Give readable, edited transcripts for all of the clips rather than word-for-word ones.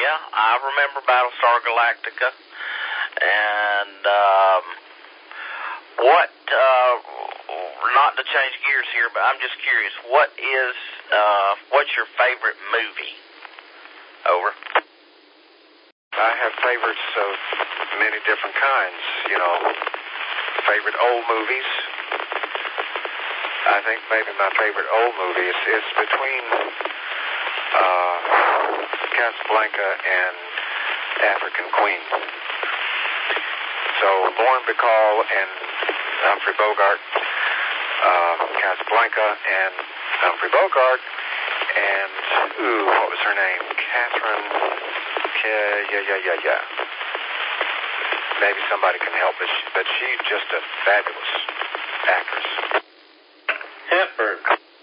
Yeah, I remember Battlestar Galactica. And not to change gears here, but I'm just curious, what's your favorite movie? Over. I have favorites of many different kinds, favorite old movies. I think maybe my favorite old movie is between Casablanca and African Queen. So Lauren Bacall and Humphrey Bogart, Casablanca and Humphrey Bogart, and what was her name? Catherine. Yeah. Maybe somebody can help us, but she's just a fabulous actress. Hepburn.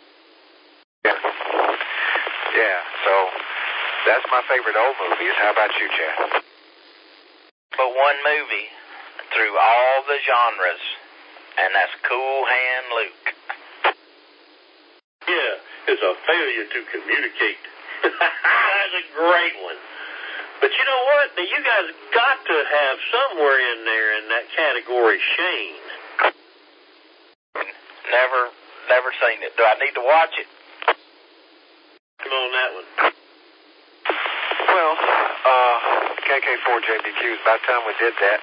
Yeah. So that's my favorite old movies. How about you, Chad? But one movie through all the genres, and that's Cool Hand Luke. Yeah, it's a failure to communicate. That's a great one. But you know what? Now, you guys got to have somewhere in there in that category Shane. Never seen it. Do I need to watch it? Come on, that one. Well, KK4JBQ, it's about time we did that.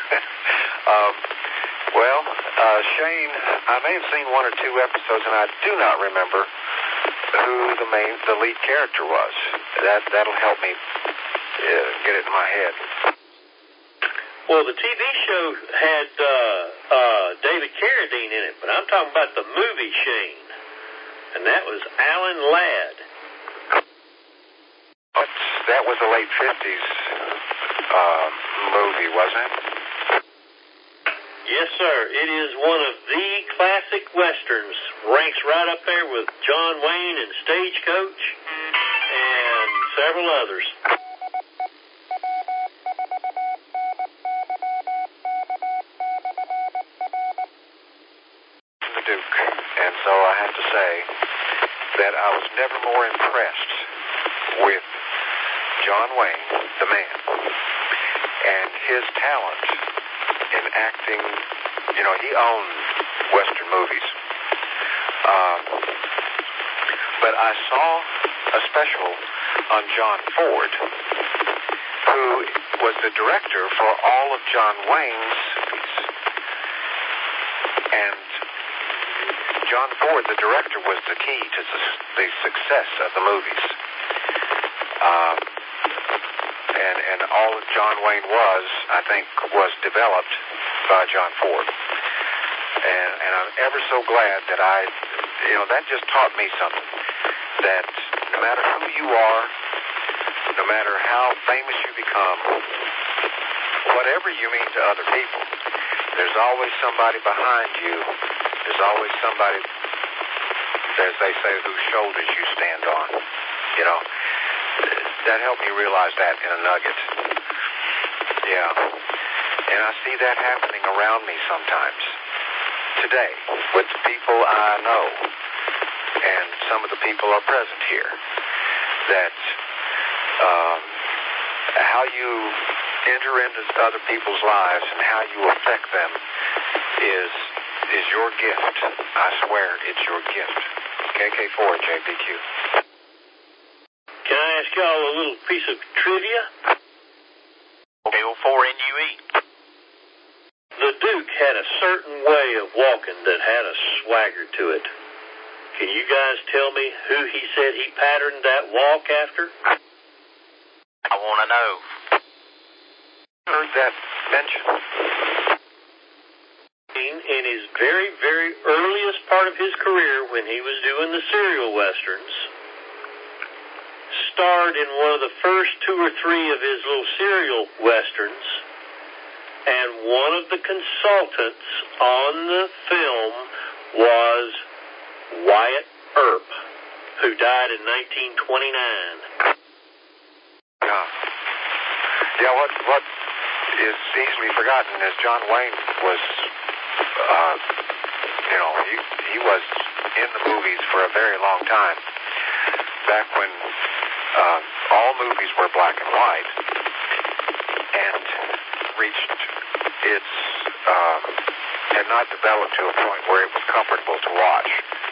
Shane, I may have seen one or two episodes, and I do not remember who the lead character was. That'll help me get it in my head. Well, the TV show had David Carradine in it, but I'm talking about the movie Shane, and that was Alan Ladd. That was a late 50s movie, wasn't it? Yes, sir. It is one of the classic westerns. Ranks right up there with John Wayne and Stagecoach and several others. The Duke. And so I have to say that I was never more impressed with John Wayne, the man, and his talent in acting. He owned Western movies. But I saw a special on John Ford, who was the director for all of John Wayne's movies. And John Ford, the director, was the key to the success of the movies. And all that John Wayne was developed by John Ford. And I'm ever so glad that that just taught me something, that no matter who you are, no matter how famous you become, whatever you mean to other people, there's always somebody behind you. There's always somebody, as they say, whose shoulders you stand on. That helped me realize that in a nugget. Yeah. And I see that happening around me sometimes. Today, with the people I know, and some of the people are present here, that how you enter into other people's lives and how you affect them is your gift. I swear it's your gift. KK4JBQ. Can I ask y'all a little piece of trivia? L4NUE. The Duke had a certain way of walking that had a swagger to it. Can you guys tell me who he said he patterned that walk after? I want to know. Heard that mentioned. In his very, very earliest part of his career, when he was doing the serial westerns, starred in one of the first 2 or 3 of his little serial westerns, and one of the consultants on the film was Wyatt Earp, who died in 1929. Yeah, what is easily forgotten is John Wayne was, he was in the movies for a very long time. Back when all movies were black and white, and reached its had not developed to a point where it was comfortable to watch.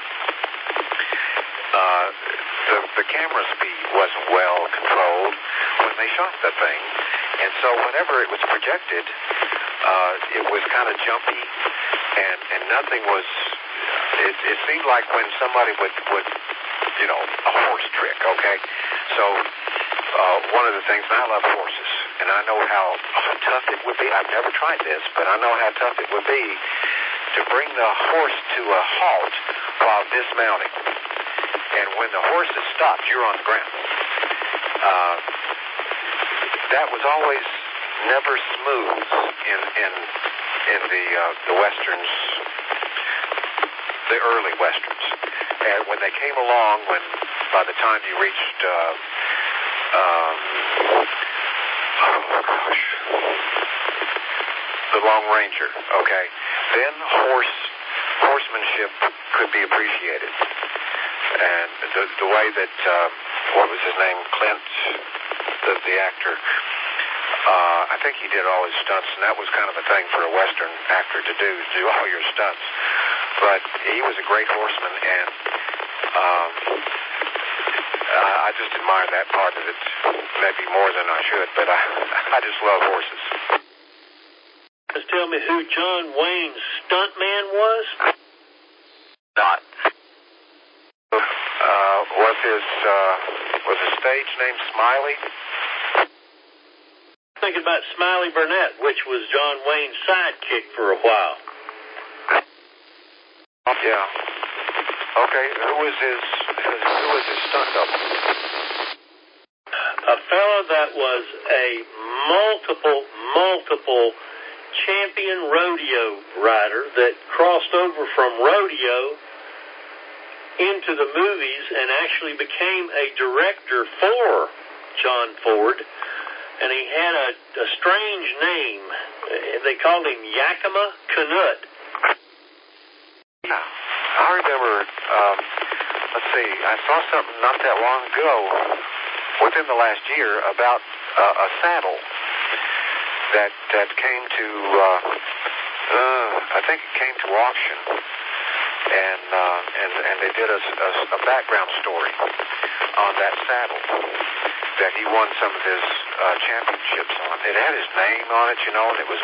The camera speed wasn't well controlled when they shot the thing, and so whenever it was projected, it was kind of jumpy, and nothing was. It seemed like when somebody would a horse trick. Okay, so one of the things, and I love horses, and I know how tough it would be. I've never tried this, but I know how tough it would be to bring the horse to a halt while dismounting. And when the horse is stopped, you're on the ground. That was always never smooth in the westerns, the early westerns. And when they came along, by the time you reached, the Lone Ranger, okay, then horsemanship could be appreciated. And the way that, what was his name, Clint, the actor, I think he did all his stunts, and that was kind of a thing for a Western actor to do all your stunts. But he was a great horseman, and I just admire that part of it, maybe more than I should, but I just love horses. Just tell me who John Wayne's stuntman was? Not. Was his stage name Smiley? Thinking about Smiley Burnett, which was John Wayne's sidekick for a while. Yeah. Okay. Who was his stunt double? A fellow that was a multiple champion rodeo rider that crossed over from rodeo into the movies and actually became a director for John Ford. And he had a strange name. They called him Yakima Canutt. Yeah, I remember, let's see, I saw something not that long ago, within the last year, about a saddle that came to, I think it came to auction. And they did a background story on that saddle that he won some of his championships on. It had his name on it, and it was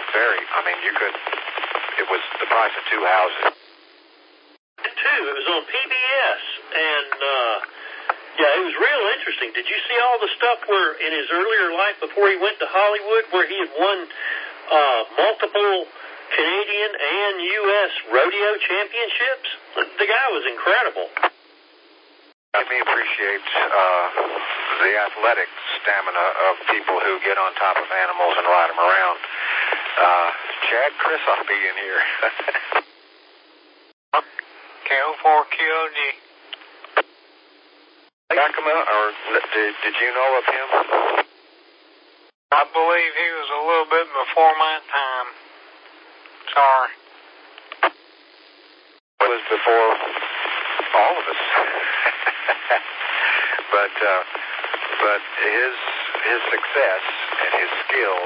it was the price of two houses. It was on PBS, and it was real interesting. Did you see all the stuff where in his earlier life before he went to Hollywood, where he had won multiple Canadian and U.S. rodeo championships? The guy was incredible. Let me appreciate the athletic stamina of people who get on top of animals and ride them around. Chad Chrisoff being here. KO4QOG. Yakima, or did you know of him? I believe he was a little bit before my time. Sorry. It was before all of us. but his success and his skill,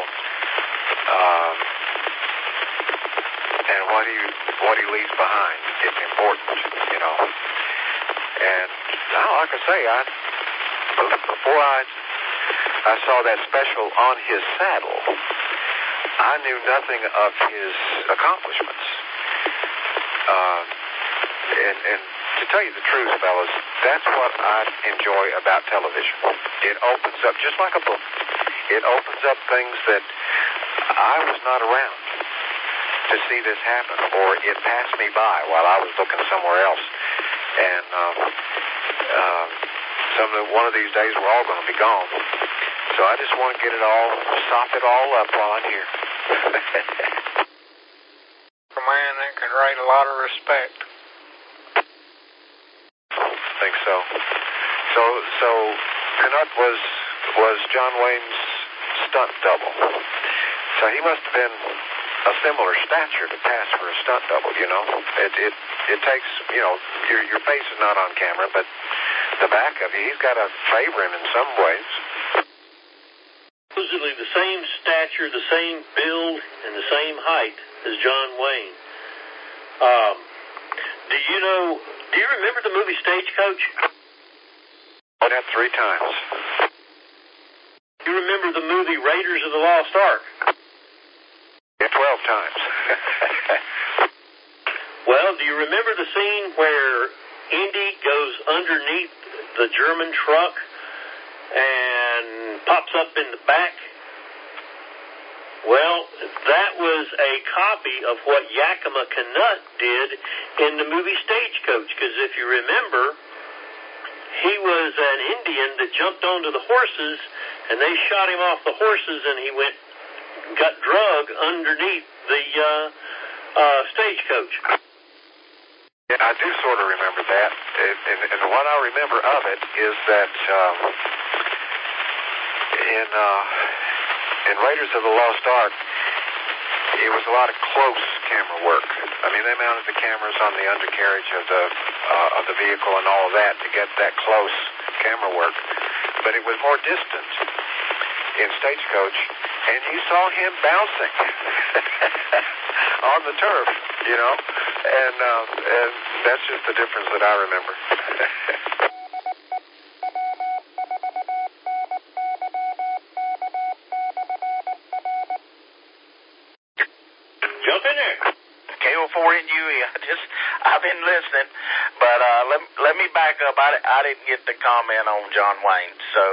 and what he leaves behind is important, And like I say, before I saw that special on his saddle, I knew nothing of his accomplishments. And to tell you the truth, fellas, that's what I enjoy about television. It opens up, just like a book, it opens up things that I was not around to see this happen, or it passed me by while I was looking somewhere else. And one of these days we're all going to be gone. So I just want to get it all, sop it all up while I'm here. A man that could rate a lot of respect. I think so. So Canutt was John Wayne's stunt double. So he must have been a similar stature to pass for a stunt double, It takes, your face is not on camera, but the back of you, he's got to favor him in some ways. supposedly the same stature, the same build, and the same height as John Wayne. Do you remember the movie Stagecoach? Oh, that 3 times. You remember the movie Raiders of the Lost Ark? Yeah, 12 times. Well, do you remember the scene where Indy goes underneath the German truck and pops up in the back? Well, that was a copy of what Yakima Canutt did in the movie Stagecoach, because if you remember, he was an Indian that jumped onto the horses, and they shot him off the horses, and he got drug underneath the stagecoach. Yeah, I do sort of remember that, and what I remember of it is that in Raiders of the Lost Ark, it was a lot of close camera work. I mean, they mounted the cameras on the undercarriage of the vehicle and all of that to get that close camera work, but it was more distant in Stagecoach, and you saw him bouncing on the turf, you know, and that's just the difference that I remember. Jump in there. KO4NUE. I've been listening, but let me back up. I didn't get to comment on John Wayne, so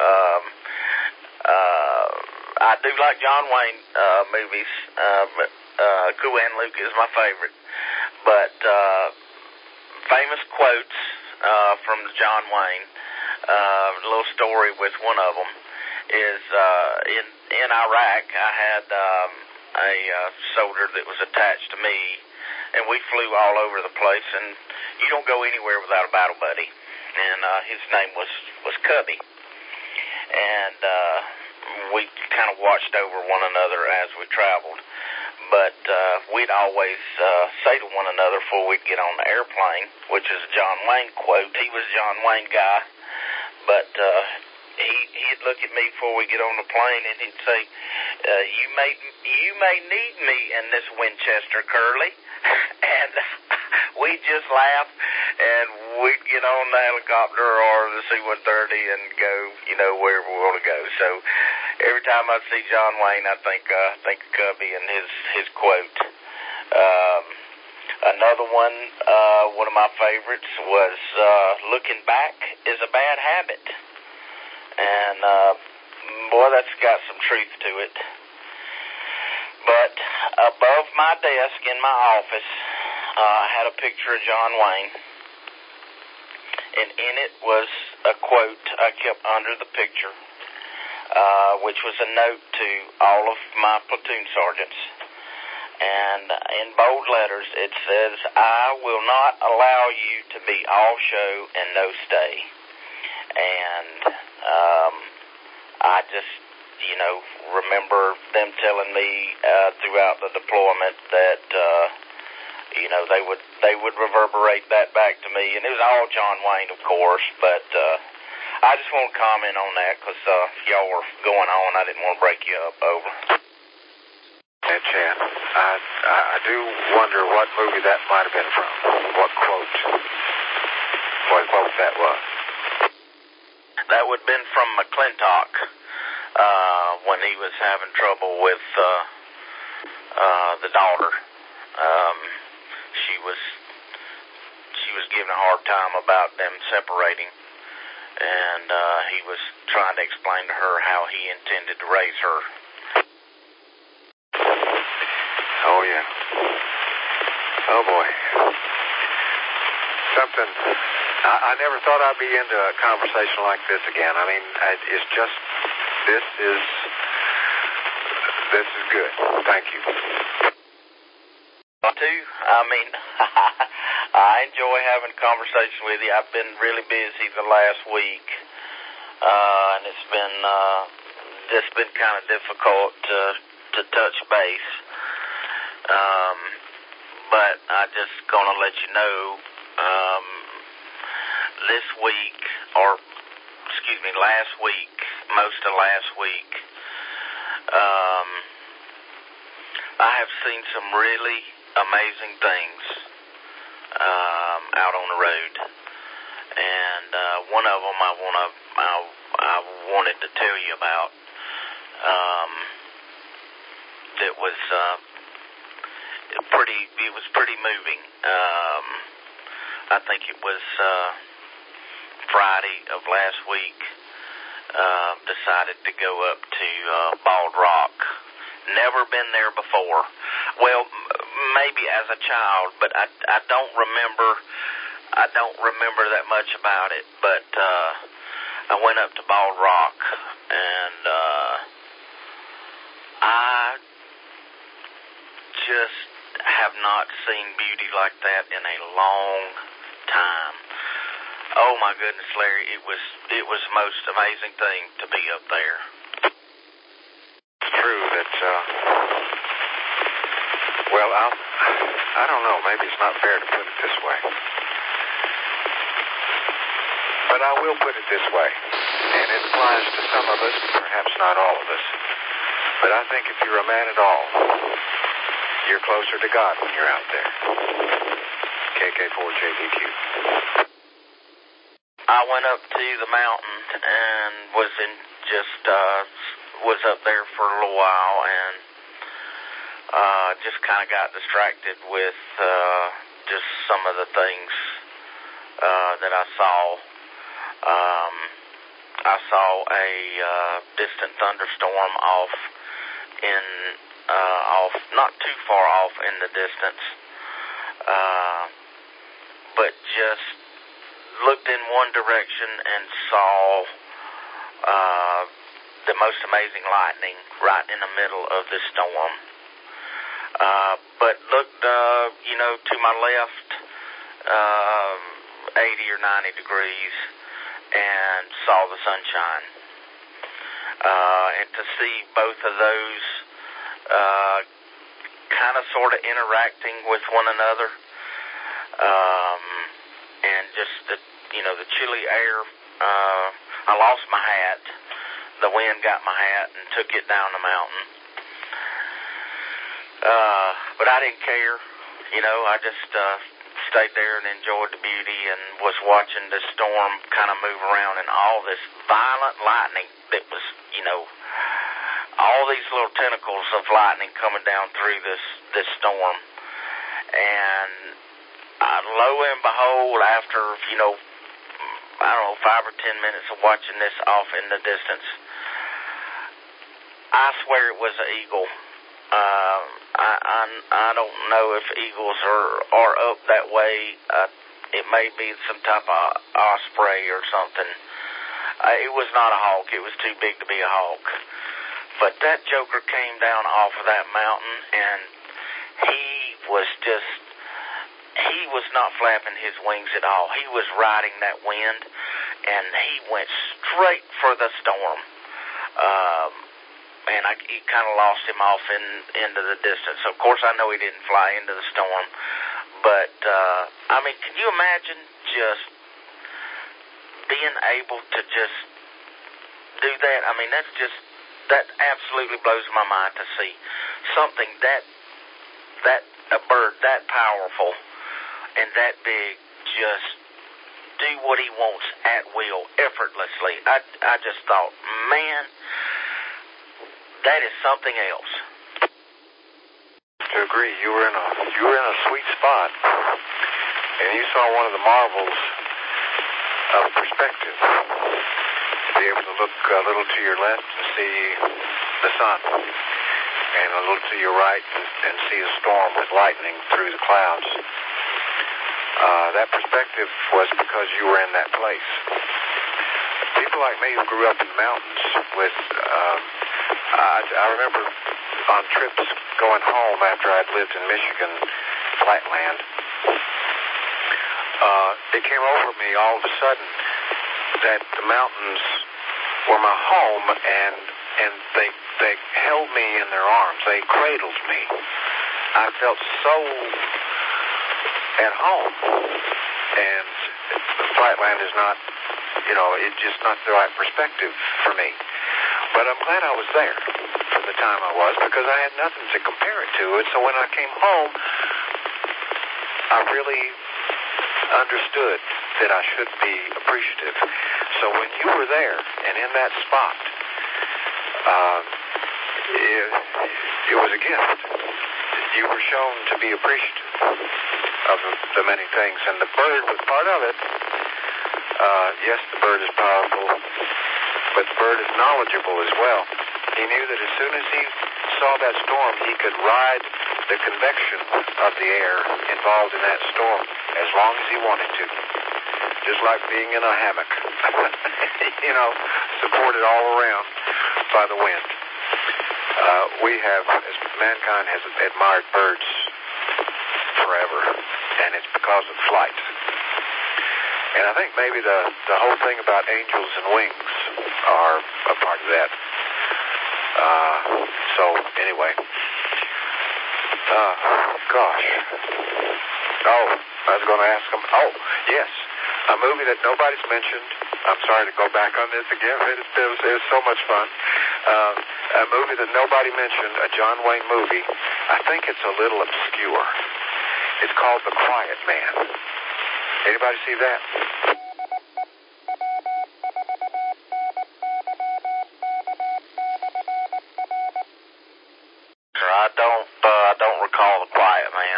I do like John Wayne movies. Cool Hand Luke is my favorite. But famous quotes from John Wayne. A little story with one of them is in Iraq. I had a soldier that was attached to me, and we flew all over the place. And you don't go anywhere without a battle buddy. And his name was Cubby. And we kind of watched over one another as we traveled. But we'd always say to one another before we'd get on the airplane, which is a John Wayne quote. He was a John Wayne guy, but he'd look at me before we get on the plane, and he'd say, you may need me in this Winchester, Curly. And we'd just laugh, and we'd get on the helicopter or the C-130 and go, wherever we want to go. So every time I see John Wayne, I think of Cubby and his quote. Another one of my favorites was looking back is a bad habit. And boy, that's got some truth to it. But above my desk in my office, I had a picture of John Wayne, and in it was a quote I kept under the picture, which was a note to all of my platoon sergeants. And in bold letters, it says, I will not allow you to be all show and no stay. And I just, remember them telling me throughout the deployment that, they would reverberate that back to me. And it was all John Wayne, of course, but I just want to comment on that because y'all were going on. I didn't want to break you up. Over. Yeah, Chan, I do wonder what movie that might have been from. What quote that was. That would have been from McClintock when he was having trouble with the daughter. She was giving a hard time about them separating, and he was trying to explain to her how he intended to raise her. Oh, yeah. Oh, boy. Something. I never thought I'd be into a conversation like this again. I mean, it's just, this is good. Thank you. Too. I mean, I enjoy having a conversation with you. I've been really busy the last week, and it's been kind of difficult to touch base. But I just gonna let you know, this week, or excuse me, last week, most of last week, I have seen some really amazing things out on the road, and one of them I wanted to tell you about. That was pretty moving. I think it was Friday of last week. Decided to go up to Bald Rock. Never been there before. Well, maybe as a child, but I don't remember that much about it. But I went up to Bald Rock, and I just have not seen beauty like that in a long time. Oh my goodness, Larry, it was the most amazing thing to be up there. It's true that well, I don't know, maybe it's not fair to put it this way. But I will put it this way, and it applies to some of us, perhaps not all of us. But I think if you're a man at all, you're closer to God when you're out there. KK4JDQ. I went up to the mountain and was up there for a little while, and just kind of got distracted with just some of the things that I saw. I saw a distant thunderstorm not too far off in the distance, but just looked in one direction and saw the most amazing lightning right in the middle of this storm. But looked, to my left, 80 or 90 degrees, and saw the sunshine. And to see both of those kind of sort of interacting with one another, and just the chilly air. I lost my hat. The wind got my hat and took it down the mountain. But I didn't care. I just stayed there and enjoyed the beauty and was watching the storm kind of move around and all this violent lightning that was, all these little tentacles of lightning coming down through this storm. And lo and behold, after, 5 or 10 minutes of watching this off in the distance, I swear it was an eagle. I don't know if eagles are up that way. It may be some type of osprey or something. It was not a hawk. It was too big to be a hawk. But that joker came down off of that mountain, and he was not flapping his wings at all. He was riding that wind, and he went straight for the storm. And he kind of lost him off into the distance. So, of course, I know he didn't fly into the storm. But, can you imagine just being able to just do that? That absolutely blows my mind to see something a bird that powerful and that big just do what he wants at will, effortlessly. I just thought, man, that is something else. To agree, you were in a sweet spot, and you saw one of the marvels of perspective. To be able to look a little to your left and see the sun, and a little to your right and see a storm with lightning through the clouds. That perspective was because you were in that place. People like me who grew up in the mountains with, I remember on trips going home after I'd lived in Michigan, flatland, it came over me all of a sudden that the mountains were my home, and they held me in their arms. They cradled me. I felt so at home, and the flatland is not, it's just not the right perspective for me. But I'm glad I was there for the time I was, because I had nothing to compare it to. And so when I came home, I really understood that I should be appreciative. So when you were there and in that spot, it was a gift. You were shown to be appreciative of the many things, and the bird was part of it. Yes, the bird is powerful, but the bird is knowledgeable as well. He knew that as soon as he saw that storm, he could ride the convection of the air involved in that storm as long as he wanted to. Just like being in a hammock, supported all around by the wind. We have, as mankind has admired birds forever, and it's because of flight. And I think maybe the whole thing about angels and wings are a part of that. So anyway, gosh. Oh, I was going to ask him. Oh, yes, a movie that nobody's mentioned. I'm sorry to go back on this again. It was so much fun. A movie that nobody mentioned, a John Wayne movie. I think it's a little obscure. It's called The Quiet Man. Anybody see that? I don't recall The Quiet Man.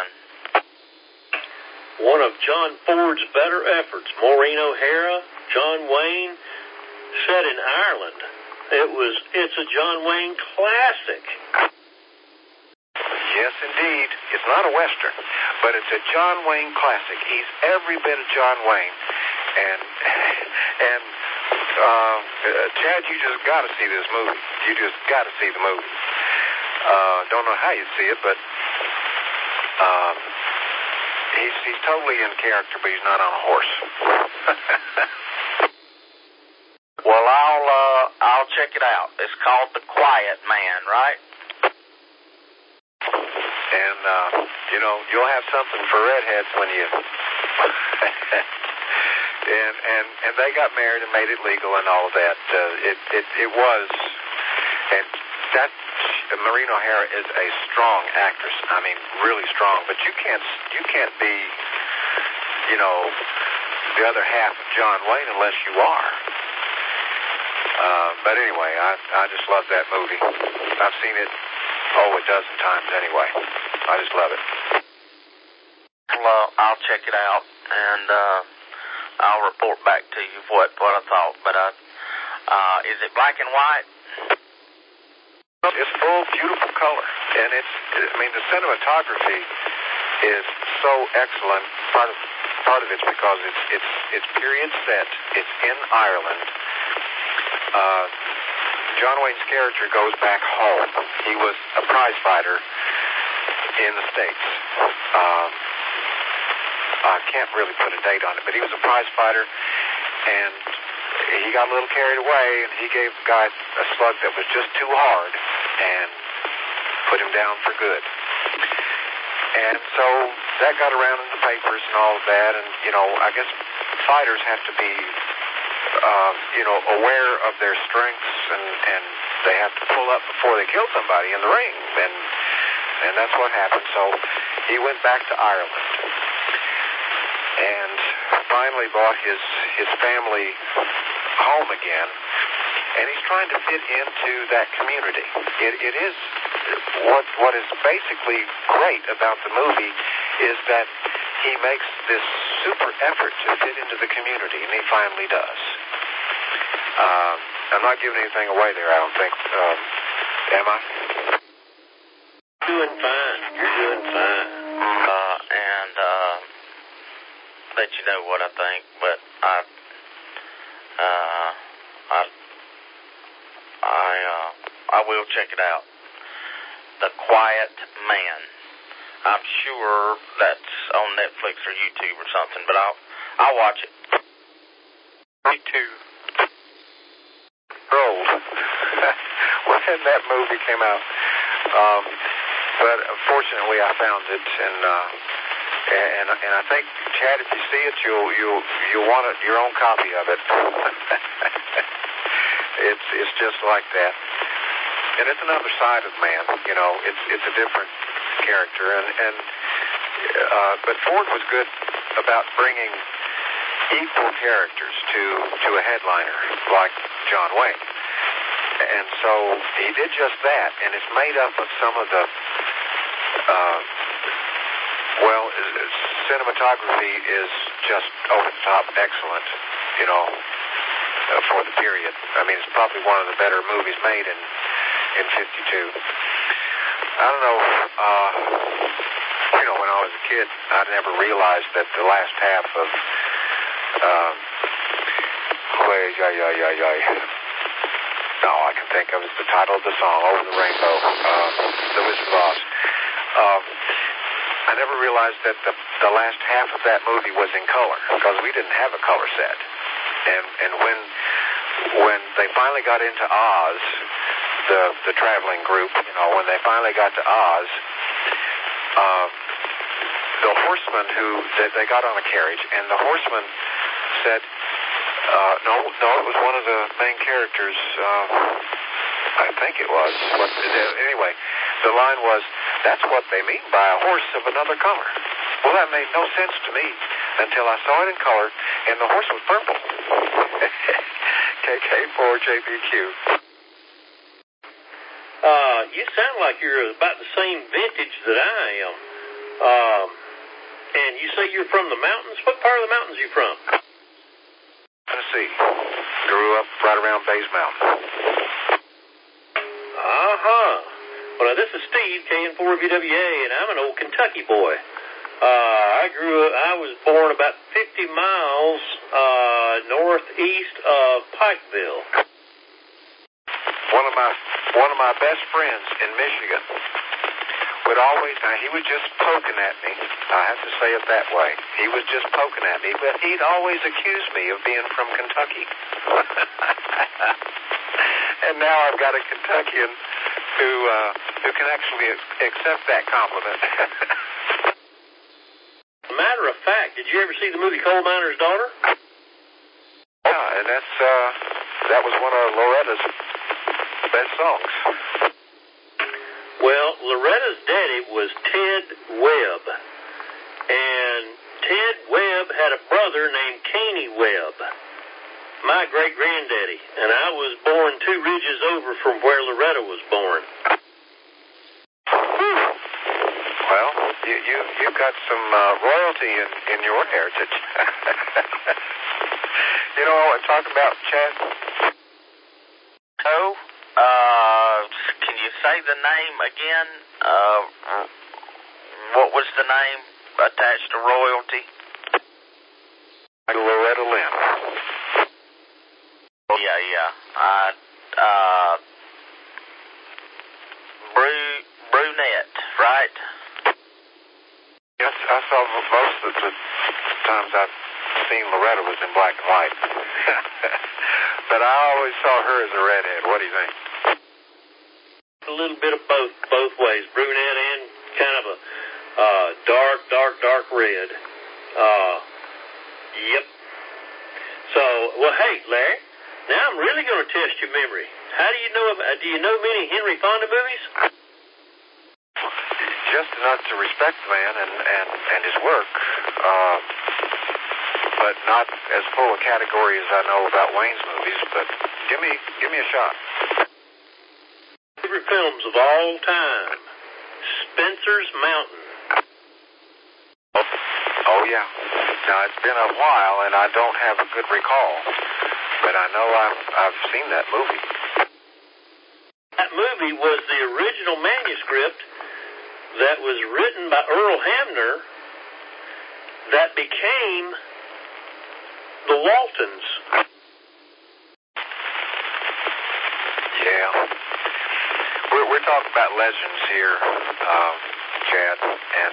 One of John Ford's better efforts, Maureen O'Hara, John Wayne, set in Ireland. It's a John Wayne classic. Yes, indeed. It's not a Western, but it's a John Wayne classic. He's every bit of John Wayne. And Chad, you just got to see this movie. You just got to see the movie. Don't know how you see it, but he's totally in character, but he's not on a horse. Well, I'll check it out. It's called The Quiet Man, right? And you'll have something for redheads when you and they got married and made it legal and all of that. It was, and that Maureen O'Hara is a strong actress. I mean, really strong. But you can't be, the other half of John Wayne unless you are. But anyway, I just love that movie. I've seen it a dozen times anyway. I just love it. Well, I'll check it out, and I'll report back to you what I thought. But is it black and white? It's full, beautiful color, and the cinematography is so excellent. Part of it's because it's period set. It's in Ireland. John Wayne's character goes back home. He was a prize fighter in the States. I can't really put a date on it, but he was a prize fighter, and he got a little carried away, and he gave the guy a slug that was just too hard and put him down for good. And so that got around in the papers and all of that, and, I guess fighters have to be, aware of their strengths, and they have to pull up before they kill somebody in the ring, and that's what happened. So he went back to Ireland and finally brought his family home again, and he's trying to fit into that community. It is what is basically great about the movie is that he makes this super effort to fit into the community, and he finally does. I'm not giving anything away there, I don't think. Am I? Doing fine. You're doing fine. And let you know what I think, but I will check it out. The Quiet Man. I'm sure that's on Netflix or YouTube or something, but I'll watch it. Me too. Rolled when that movie came out, but fortunately I found it, and I think, Chad, if you see it, you'll want your own copy of it. It's just like that. And it's another side of man, you know. It's a different character, but Ford was good about bringing equal characters to a headliner like John Wayne, and so he did just that. And it's made up of some of the cinematography is just over the top excellent, you know, for the period. I mean, it's probably one of the better movies made in 52. I don't know, you know, when I was a kid, I never realized that the last half of all I can think of is the title of the song, Over the Rainbow, The Wizard of Oz. I never realized that the last half of that movie was in color, because we didn't have a color set. And when they finally got into Oz, the traveling group, you know, when they finally got to Oz, the horseman they got on a carriage, and the horseman said, no, it was one of the main characters, I think it was. Anyway, the line was, that's what they mean by a horse of another color. Well, that made no sense to me until I saw it in color, and the horse was purple. KK4JBQ. You sound like you're about the same vintage that I am. And you say you're from the mountains? What part of the mountains are you from? Tennessee. Grew up right around Bays Mountain. Well, now, this is Steve, KN4VWA, and I'm an old Kentucky boy. I was born about 50 miles northeast of Pikeville. One of my best friends in Michigan would always, now he was just poking at me. I have to say it that way. He was just poking at me, but he'd always accuse me of being from Kentucky. And now I've got a Kentuckian who can actually accept that compliment. Matter of fact, did you ever see the movie Coal Miner's Daughter? Yeah, and that was one of Loretta's best songs. Well, Loretta's daddy was Ted Webb, and Ted Webb had a brother named Caney Webb, my great-granddaddy, and I was born 2 ridges over from where Loretta was born. Well, you've got some royalty in your heritage. You know what I'm talking about, Chad? Oh, can you say the name again? What was the name attached to royalty? Loretta Lynn. Yeah. Brunette, right? Yes, I saw most of the times I've seen Loretta was in black and white. But I always saw her as a redhead. What do you think? A little bit of both ways, brunette and kind of a dark red. Yep. So, well, hey, Larry, now I'm really going to test your memory. How do you know many Henry Fonda movies? Just enough to respect the man and his work, but not as full a category as I know about Wayne's movies. But give me a shot. Favorite films of all time: Spencer's Mountain. Oh yeah. Now it's been a while, and I don't have a good recall, but I know I've seen that movie. That movie was the original manuscript that was written by Earl Hamner that became The Waltons. Yeah. We're talking about legends here, Chad, and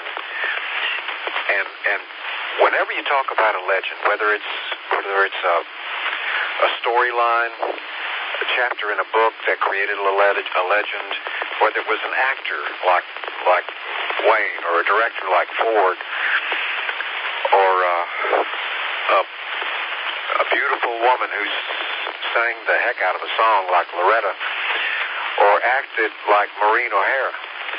whenever you talk about a legend, whether it's a storyline, a chapter in a book that created a legend, whether it was an actor like Wayne or a director like Ford, or a beautiful woman who sang the heck out of a song like Loretta or acted like Maureen O'Hara.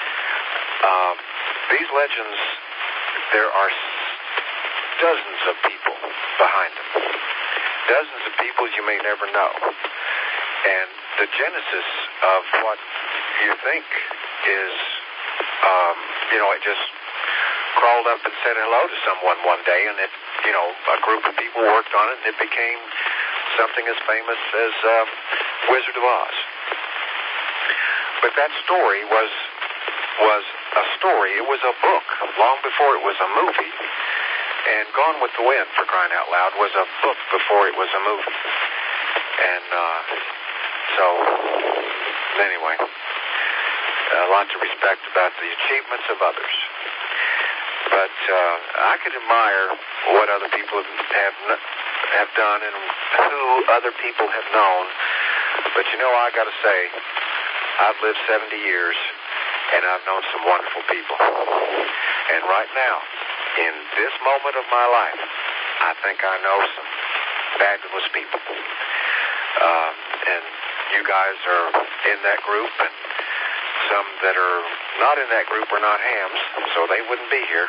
These legends, there are dozens of people behind them. Dozens of people you may never know. And the genesis of what you think is, it just crawled up and said hello to someone one day, and it, a group of people worked on it, and it became something as famous as Wizard of Oz. But that story was a story. It was a book long before it was a movie. And Gone with the Wind, for crying out loud, was a book before it was a movie. And so, anyway, a lot to respect about the achievements of others. But I could admire what other people have done and who other people have known. But I got to say, I've lived 70 years, and I've known some wonderful people. And right now, in this moment of my life, I think I know some fabulous people. And you guys are in that group, and some that are not in that group are not hams, so they wouldn't be here.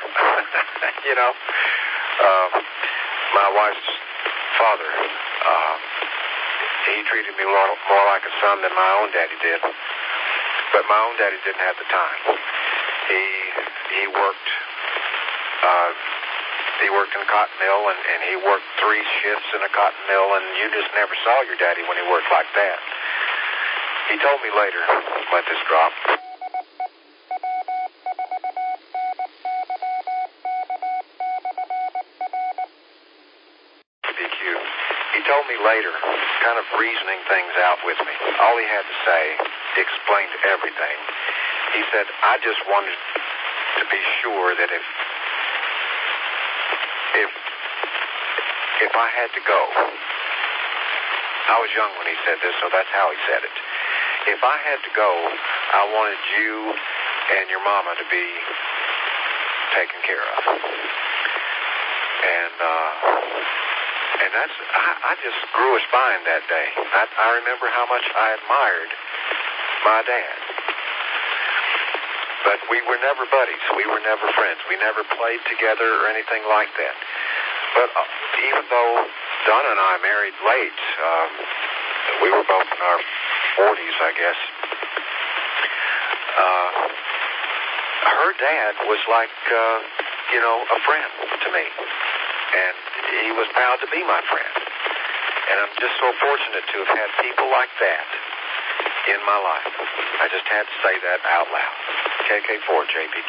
My wife's father, he treated me more like a son than my own daddy did. But my own daddy didn't have the time. He worked in a cotton mill, and he worked 3 shifts in a cotton mill, and you just never saw your daddy when he worked like that. He told me later, let this drop. DQ. He told me later, kind of reasoning things out with me. All he had to say explained everything. He said, I just wanted to be sure that if I had to go, I was young when he said this, so that's how he said it. If I had to go, I wanted you and your mama to be taken care of. And that's, I just grew a spine that day. I remember how much I admired my dad. But we were never buddies. We were never friends. We never played together or anything like that. But even though Donna and I married late, we were both in our 40s, I guess. Her dad was like, a friend to me. And he was proud to be my friend. And I'm just so fortunate to have had people like that in my life. I just had to say that out loud. KK4 JBQ.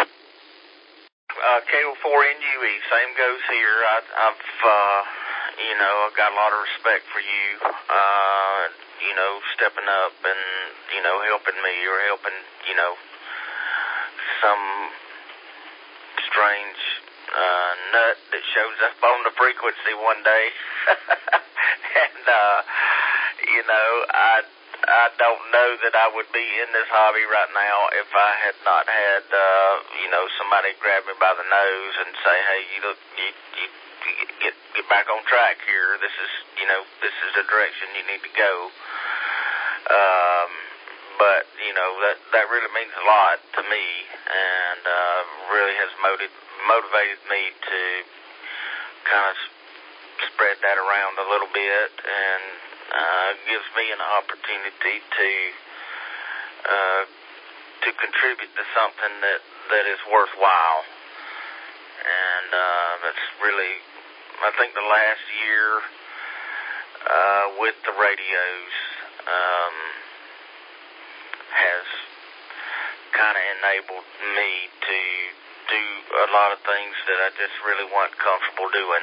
KO4NUE, same goes here. I've got a lot of respect for you, stepping up and, helping me or helping, some strange nut that shows up on the frequency one day. And, I don't know that I would be in this hobby right now if I had not had, somebody grab me by the nose and say, hey, you get back on track here. This is the direction you need to go. But, that really means a lot to me, and really has motivated me to kind of spread that around a little bit, and gives me an opportunity to contribute to something that is worthwhile. And that's really, I think the last year with the radios has kind of enabled me to do a lot of things that I just really wasn't comfortable doing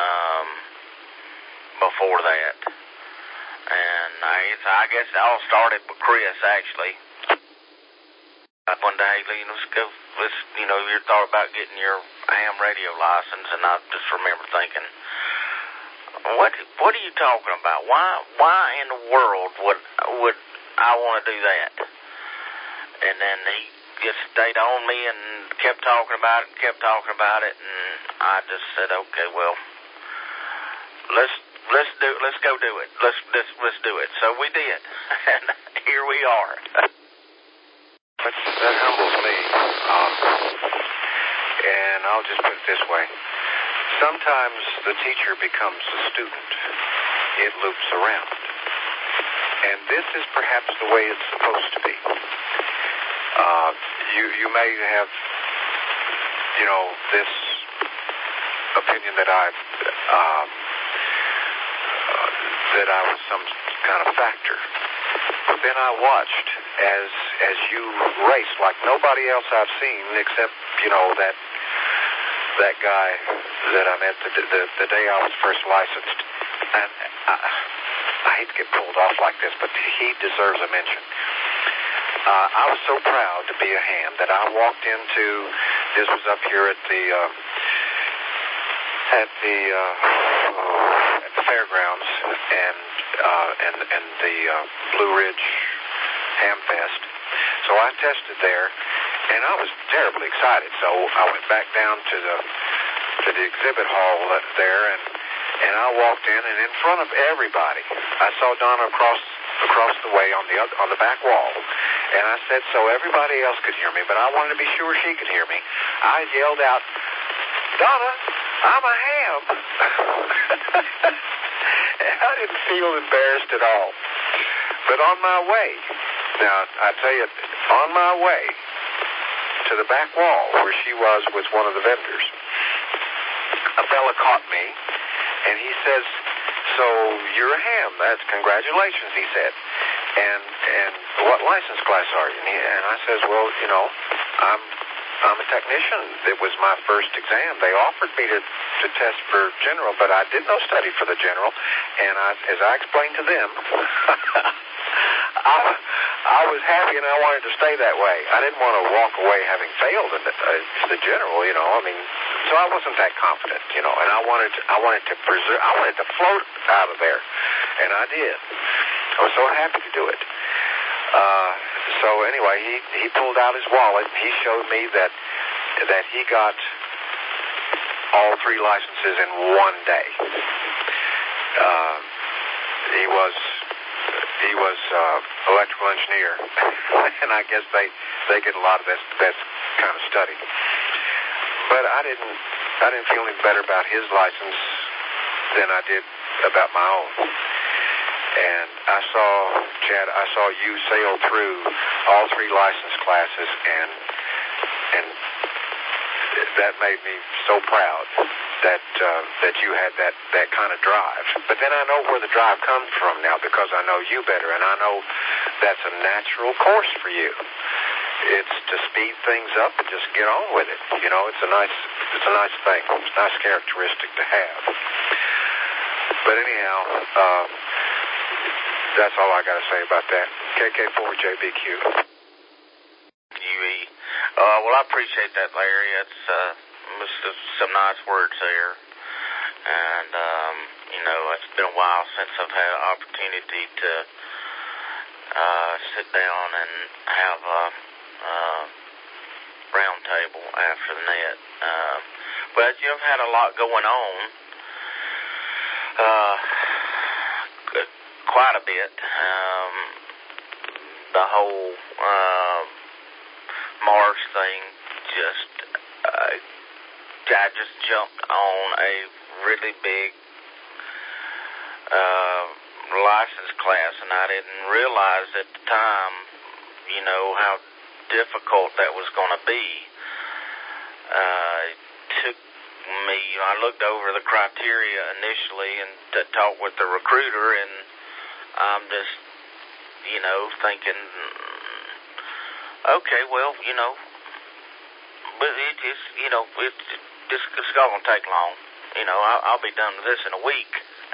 before that. And I guess it all started with Chris, actually. One day, you thought about getting your ham radio license, and I just remember thinking, what are you talking about? Why in the world would I want to do that? And then he just stayed on me and kept talking about it, and I just said, okay, well, let's let's go do it. Let's do it. So we did, and here we are. That humbles me. And I'll just put it this way. Sometimes the teacher becomes the student. It loops around. And this is perhaps the way it's supposed to be. You may have, this opinion that I was some kind of factor. But then I watched as you raced like nobody else I've seen except, that guy that I met the day I was first licensed. And I hate to get pulled off like this, but he deserves a mention. I was so proud to be a ham that I walked into, this was up here at the fairgrounds and the Blue Ridge Ham Fest. So I tested there, and I was terribly excited. So I went back down to the exhibit hall there, and I walked in, and in front of everybody, I saw Donna across the way on the back wall, and I said so everybody else could hear me, but I wanted to be sure she could hear me. I yelled out, "Donna, I'm a ham." And I didn't feel embarrassed at all. But on my way, now I tell you, on my way to the back wall where she was with one of the vendors, a fella caught me, and he says, "So you're a ham? That's congratulations," he said. And what license class are you? And I says, "Well, I'm a technician. It was my first exam. They offered me to test for general, but I did no study for the general." And as I explained to them, I was happy and I wanted to stay that way. I didn't want to walk away having failed in the general, so I wasn't that confident, and I wanted to float out of there, and I did. I was so happy to do it. So anyway, he pulled out his wallet. He showed me that he got all 3 licenses in one day. He was electrical engineer, and I guess they get a lot of that kind of study. But I didn't feel any better about his license than I did about my own. And I saw you sail through all 3 license classes, and that made me so proud that you had that kind of drive. But then I know where the drive comes from now because I know you better, and I know that's a natural course for you. It's to speed things up and just get on with it. It's a nice thing. It's a nice characteristic to have. But anyhow, that's all I got to say about that. KK4JBQ. UE. Well, I appreciate that, Larry. That's some nice words there. And, it's been a while since I've had an opportunity to sit down and have a round table after the net. But you've had a lot going on. Quite a bit. The whole Mars thing I just jumped on a really big license class, and I didn't realize at the time, how difficult that was going to be. It took me, I looked over the criteria initially and to talk with the recruiter, and I'm just, thinking, okay, well, but it's going to take long. I'll be done with this in a week.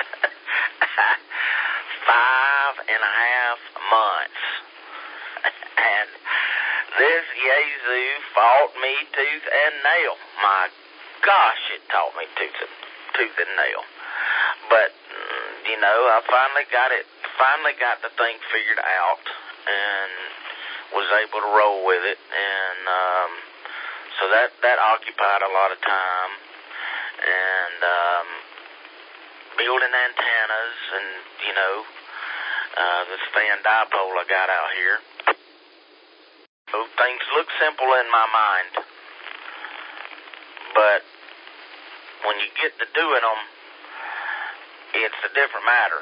5.5 months. And this Yazoo fought me tooth and nail. My gosh, it taught me tooth and nail. But, I finally got the thing figured out and was able to roll with it. And so that occupied a lot of time. And building antennas and, this fan dipole I got out here. Those things look simple in my mind, but when you get to doing them, it's a different matter.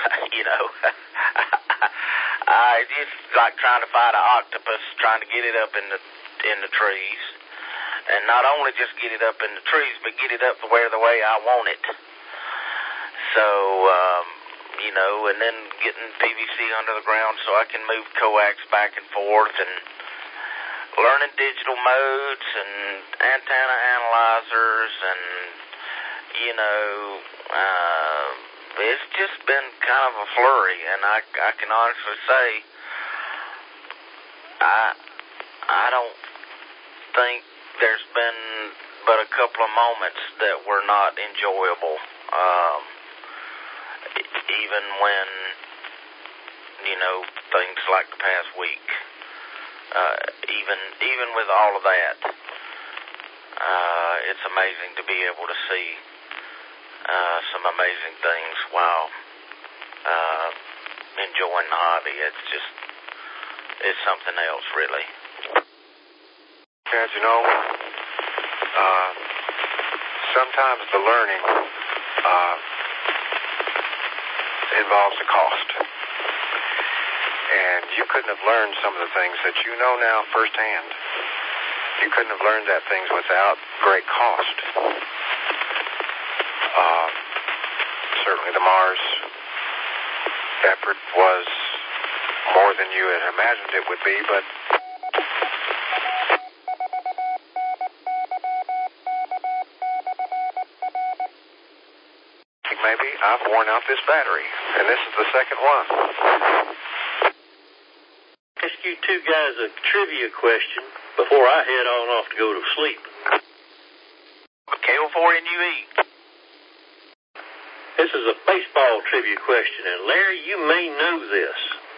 It's like trying to fight an octopus, trying to get it up in the trees, and not only just get it up in the trees, but get it up the way I want it. So, and then getting PVC under the ground so I can move coax back and forth, and learning digital modes and antenna analyzers, and it's just been kind of a flurry, and I can honestly say I don't think there's been but a couple of moments that were not enjoyable, even when things like the past week, even with all of that, it's amazing to be able to see some amazing things while enjoying the hobby. It's something else, really. Chad, sometimes the learning involves a cost. And you couldn't have learned some of the things that you know now firsthand. You couldn't have learned that things without great cost. Certainly the Mars effort was more than you had imagined it would be, but maybe I've worn out this battery, and this is the second one. Ask you two guys a trivia question before I head on off to go to sleep. KO4NUE. This is a baseball trivia question, and Larry, you may know this.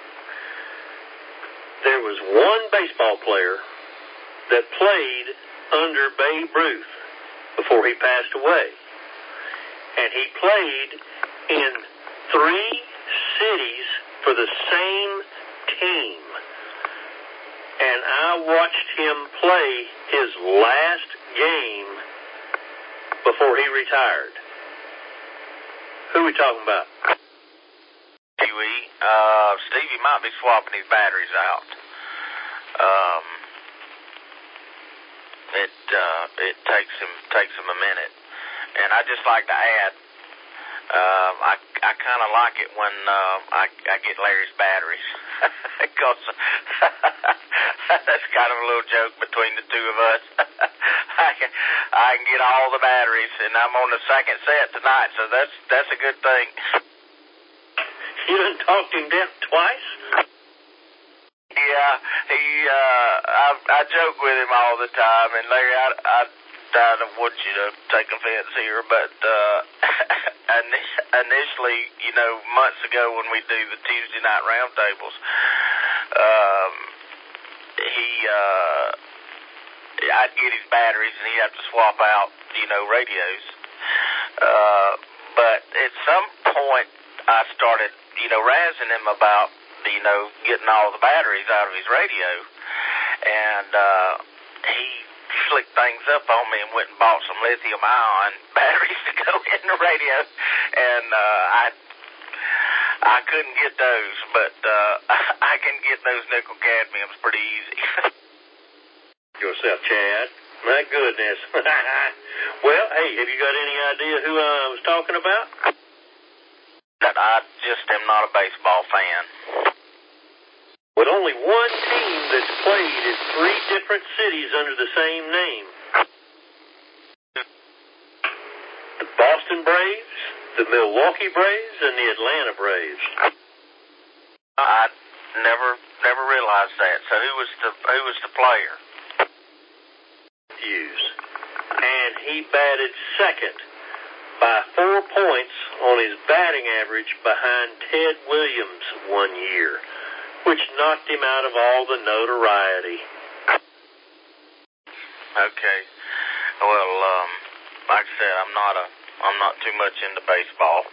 There was one baseball player that played under Babe Ruth before he passed away. And he played in 3 cities for the same team. And I watched him play his last game before he retired. Who are we talking about? Stevie might be swapping his batteries out. It takes him a minute. And I just like to add, I kind of like it when I get Larry's batteries, because that's kind of a little joke between the two of us. I can get all the batteries, and I'm on the second set tonight, so that's a good thing. You done talked him down twice? Yeah, I joke with him all the time, and Larry, I don't want you to take offense here, but initially, months ago when we do the Tuesday night roundtables, I'd get his batteries and he'd have to swap out, radios. But at some point, I started, razzing him about, getting all the batteries out of his radio, and he slicked things up on me and went and bought some lithium-ion batteries to go in the radio, and I couldn't get those, but I can get those nickel cadmiums pretty easy. Yourself, Chad. My goodness. Well, hey, have you got any idea who I was talking about? I just am not a baseball fan. With only one team that's played in 3 different cities under the same name. The Boston Braves, the Milwaukee Braves, and the Atlanta Braves. I never realized that. So who was the player? Hughes. And he batted second by 4 points on his batting average behind Ted Williams one year, which knocked him out of all the notoriety. Okay. Well, like I said, I'm not a I'm not too much into baseball.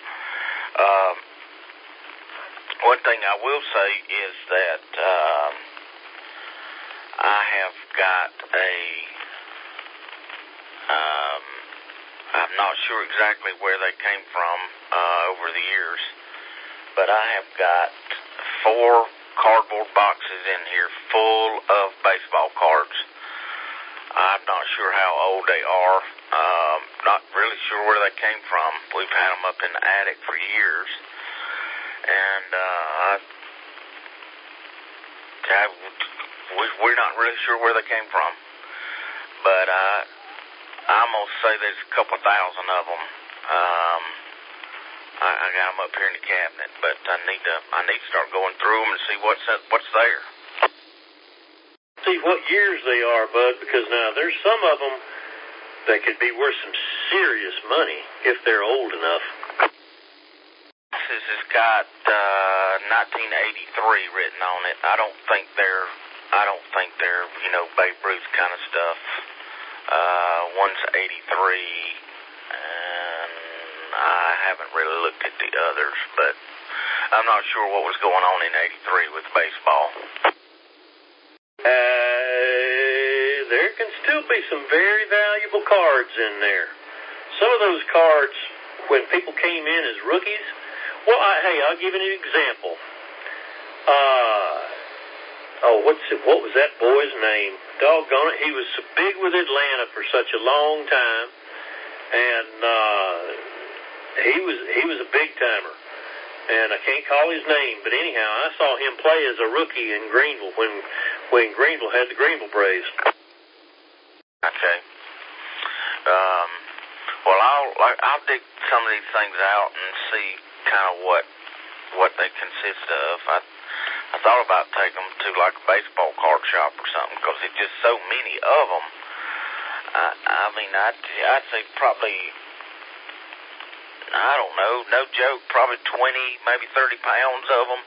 One thing I will say is that I have got I'm not sure exactly where they came from over the years, but I have got 4 cardboard boxes in here full of baseball cards. I'm not sure how old they are. Not really sure where they came from. We've had them up in the attic for years. And we're not really sure where they came from. But I'm going to say there's a couple thousand of them. I got them up here in the cabinet, but I need to start going through them and see what's there. See what years they are, Bud, because now there's some of them that could be worth some serious money if they're old enough. This has got 1983 written on it. I don't think they're Babe Ruth kind of stuff. One's 83, and I haven't really looked at the others, but I'm not sure what was going on in 83 with baseball. There can still be some very valuable cards in there. Some of those cards, when people came in as rookies, well, I'll give you an example. What was that boy's name? Doggone it, he was so big with Atlanta for such a long time, and he was a big timer. And I can't call his name, but anyhow, I saw him play as a rookie in Greenville when Greenville had the Greenville Braves. Okay. Well, I'll dig some of these things out and see kind of what they consist of. I thought about taking them to like a baseball card shop or something because there's just so many of them. I'd say probably, I don't know, no joke, probably 20, maybe 30 pounds of them.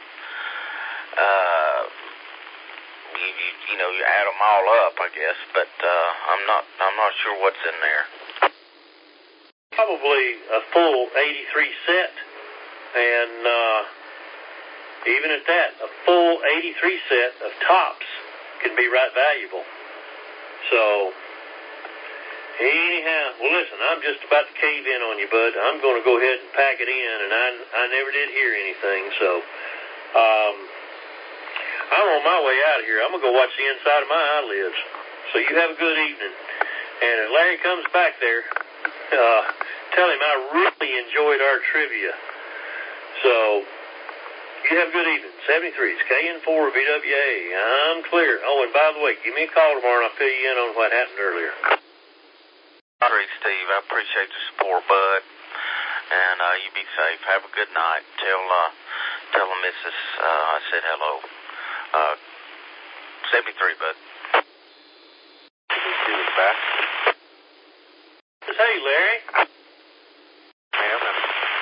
You add them all up, I guess, but I'm not sure what's in there. Probably a full 83 set, and even at that, a full 83 set of tops can be right valuable. So, anyhow, well, listen, I'm just about to cave in on you, bud. I'm going to go ahead and pack it in, and I never did hear anything, so I'm on my way out of here. I'm going to go watch the inside of my eyelids. So you have a good evening. And if Larry comes back there, tell him I really enjoyed our trivia. So you have a good evening. 73's KN4 VWA. I'm clear. Oh, and by the way, give me a call tomorrow and I'll fill you in on what happened earlier. All right, Steve. I appreciate the support, bud. And you be safe. Have a good night. Tell the missus I said hello. 73, bud. He was back. Hey, Larry. Ma'am, and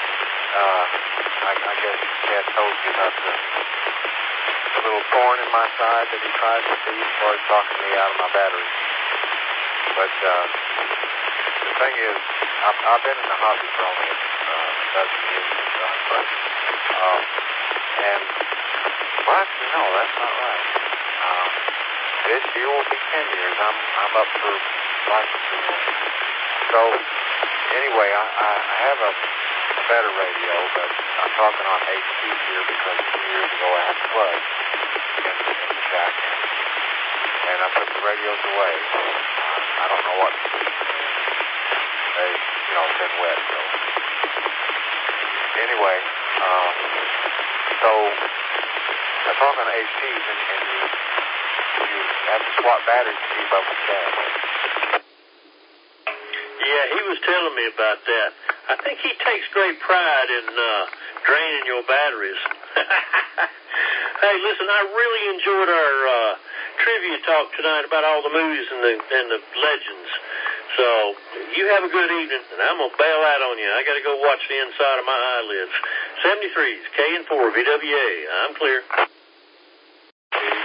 I guess Dad told you about the little thorn in my side that he tried to see as far as talking me out of my battery. But the thing is, I've been in the hobby for only a dozen years or so, but no, that's not right. This year will be 10 years. I'm up for license renewal. So anyway, I have a better radio, but I'm talking on HP here because a few years ago I had floods in the shack, and I put the radios away. I don't know what to do. They've been wet. So anyway, so I talk on HPs, and you have to swap batteries to keep up with that. Yeah, he was telling me about that. I think he takes great pride in draining your batteries. Hey, listen, I really enjoyed our trivia talk tonight about all the movies and the legends. So you have a good evening, and I'm going to bail out on you. I got to go watch the inside of my eyelids. 73's KN4 VWA. I'm clear.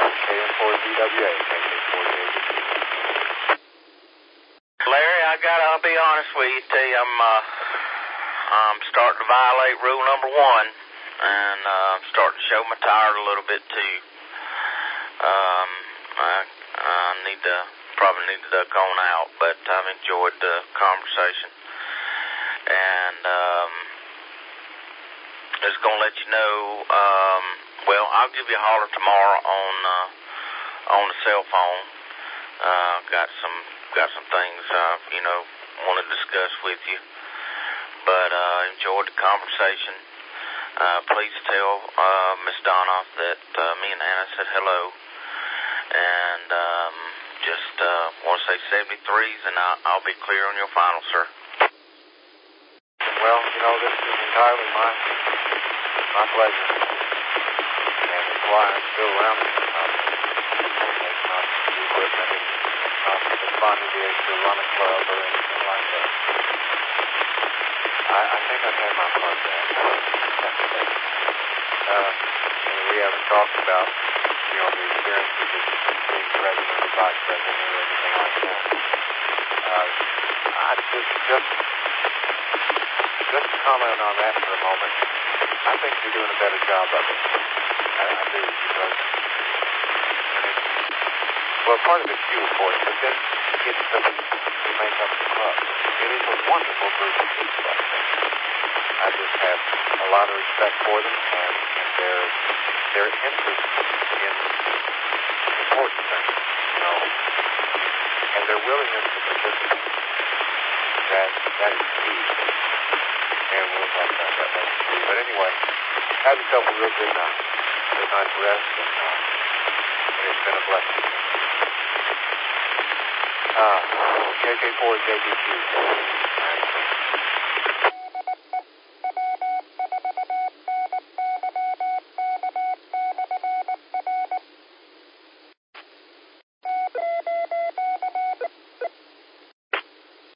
KN4 VWA. Larry, I got a I'll be honest with you, T. I'm starting to violate rule number 1, and starting to show my tired a little bit too. I probably need to duck on out, but I've enjoyed the conversation, and just gonna let you know. Well, I'll give you a holler tomorrow on the cell phone. Got some things want to discuss with you, but enjoyed the conversation. Please tell Miss Donna that me and Anna said hello, and just want to say 73s, and I'll be clear on your final, sir. Well, this is entirely my pleasure, and it's why I'm still around this conference. It's not the equipment, it's not the quantity to run a club or anything like that. I think I've had my fun there. We haven't talked about, the experiences of being president or vice president or anything like that. I just to comment on that for a moment, I think you're doing a better job of it. I do, because part of it's you, of course, but then it's the people who make up the club. It is a wonderful group of people, I think. I just have a lot of respect for them and their interest in important things, and their willingness to participate. That is key. And we'll talk about that later. But anyway, have yourself a real good night. Good night's rest, and it's been a blessing. KK4 JBQ.